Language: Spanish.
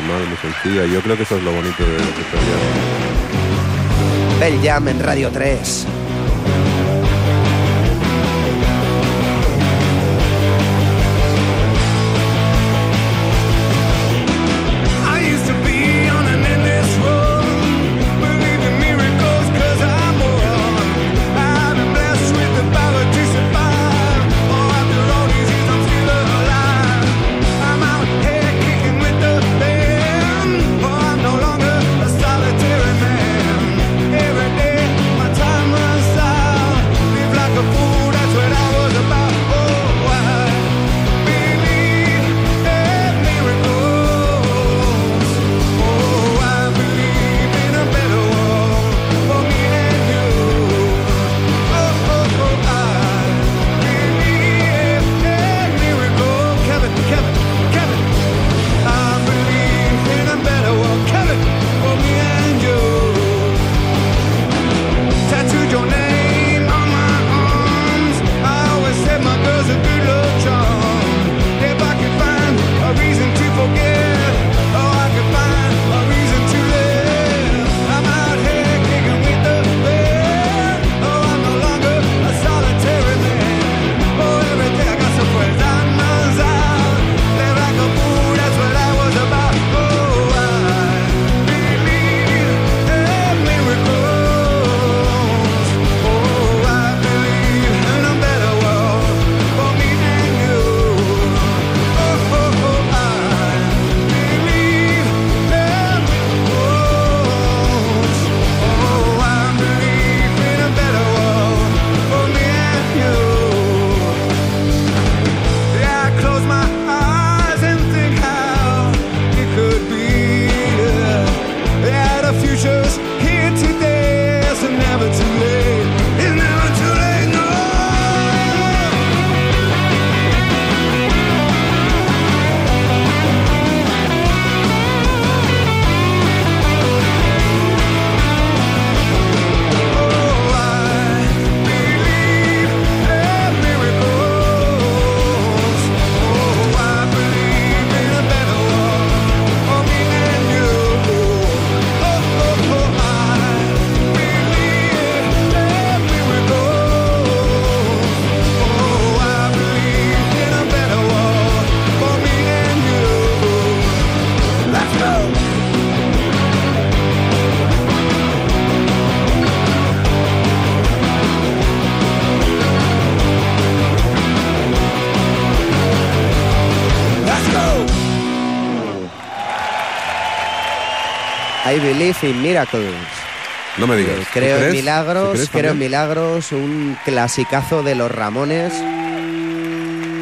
normal, muy sencilla. Yo creo que eso es lo bonito de Pearl Jam. Pearl Jam en Radio 3. I Believe in Miracles. No me digas. Creo en ¿Crees? milagros, ¿Crees creo en también? milagros, un clasicazo de los Ramones.